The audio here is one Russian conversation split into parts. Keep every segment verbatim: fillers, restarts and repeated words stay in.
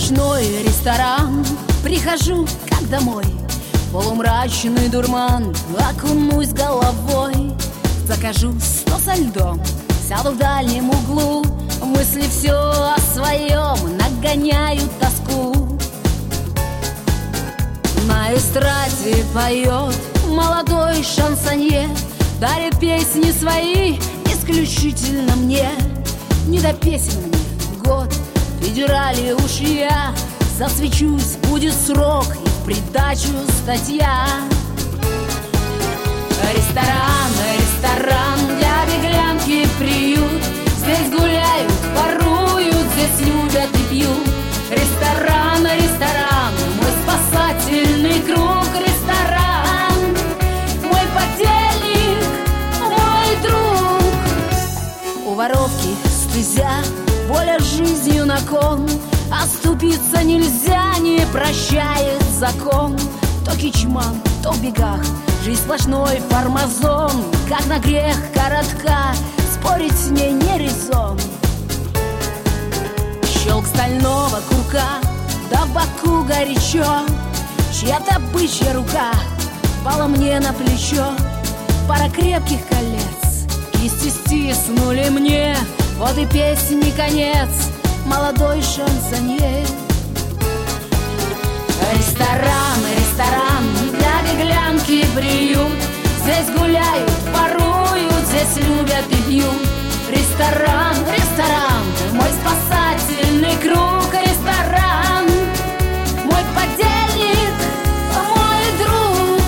ночной ресторан, прихожу как домой, полумрачный дурман, окунусь головой. Закажу сто со льдом, сяду в дальнем углу, мысли все о своем нагоняют тоску. На эстраде поет молодой шансонье, дарит песни свои исключительно мне. Не до песен мне год, в федерале уж я засвечусь, будет срок и в придачу статья. Ресторан, ресторан, для беглянки приют, здесь гуляют, воруют, здесь любят и пьют. Ресторан, ресторан, мой спасательный круг. Ресторан, мой подельник, мой друг. У воровки стезя, воля жизнью на кон, оступиться нельзя, не прощает закон. То кичман, то в бегах, жизнь сплошной фармазон, как на грех коротка, спорить с ней не резон. Щелк стального курка, да в боку горячо, чья-то бычья рука пала мне на плечо. Пара крепких колец кисти стиснули мне, вот и песни конец, молодой шансонье. Ресторан, ресторан, для беглянки приют, здесь гуляют, воруют, здесь любят и пьют. Ресторан, ресторан, мой спасательный круг. Ресторан, мой подельник, мой друг.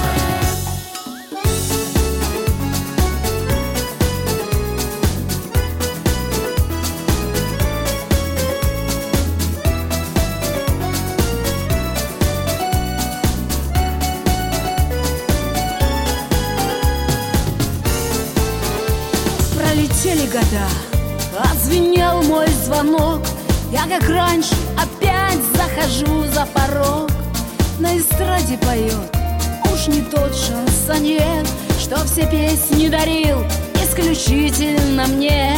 Пролетели года, отзвенел мой звонок, я как раньше опять захожу за порог. На эстраде поет уж не тот шансонье, что все песни дарил исключительно мне.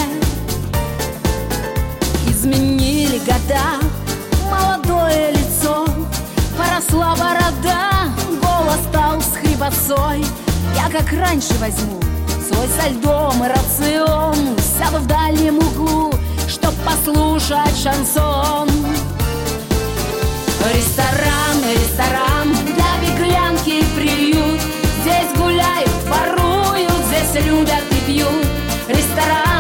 Изменили года, молодое лицо, поросла борода, голос стал с хрипотцой. Я как раньше возьму свой со льдом и рацион, сяду в дальнем углу, чтоб послушать шансон. Ресторан, ресторан, для беглянки приют, здесь гуляют, воруют, здесь любят и пьют. Ресторан,